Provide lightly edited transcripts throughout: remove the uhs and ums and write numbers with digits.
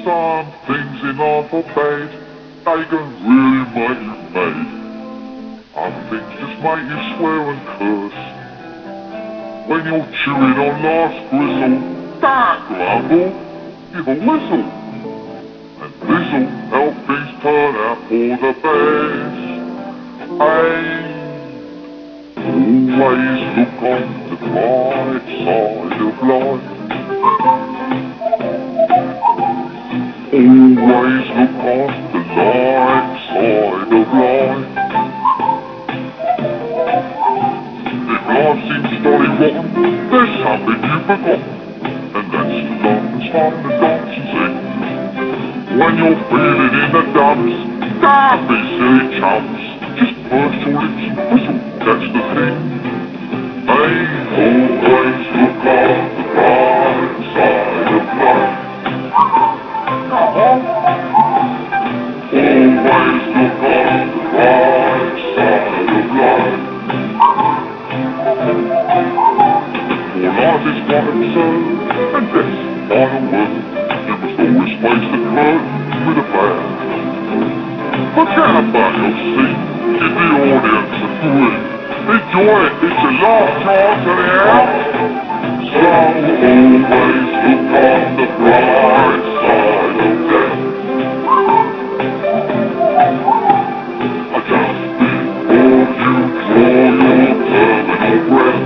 some things in life are bad, they can really make you mad. Other things just make you swear and curse. When you're chewing on life's gristle, don't grumble, give a whistle. And this'll help things turn out for the best. Hey, always look on the bright side of life. Always look on the light side of life. If life seems jolly rotten, there's something you've forgotten, and that's to laugh and smile and dance and sing. When you're feeling in the dumps, don't be silly chumps, just purse your lips and whistle, that's the thing. Hey, always look on the bright side of life. Come on. Always look on the bright side of life. For life is quite absurd, and death's the final word. You must always face the curtain with a bow. Forget about your seat, give the audience a grin. Enjoy it, it's your last chance anyhow. So always look on the bright side of death. Just before you draw your terminal breath.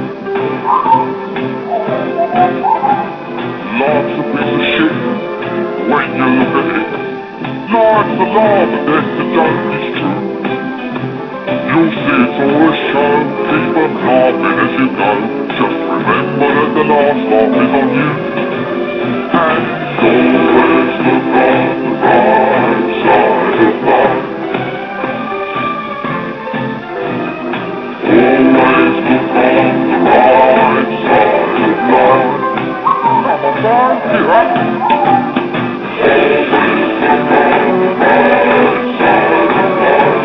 Life's a piece of shit when you look at it. Life's a lie, but then the joke is true. You'll see it's all a show, keep on laughing as you go. Just remember that the last laugh is on you. And always look on the bright side of life. Always look on the right side of life. Come on, boy, get up. Always look on the right side of life.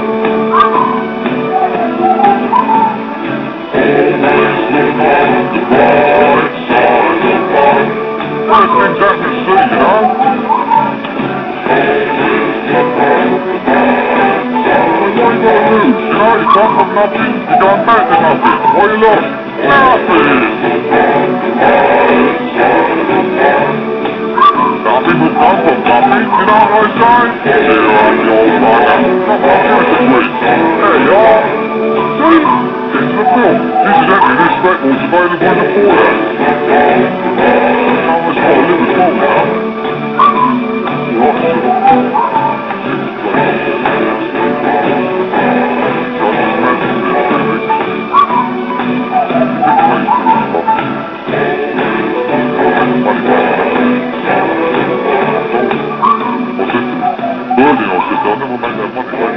Always look on the right side of life. First things out to see, you know? Always look on the right side. What you gotta lose, you know? You come from nothing, you're going back to nothing. What you lost? Nothing! Some people come from nothing, you know what I say? Here on your mother. Come on, give us a quiz. There you are. See? It's the film. Incidentally, this record's available in the foyer. Someone's got to live as well now. Right, so... Early, I said, I'll never make that money,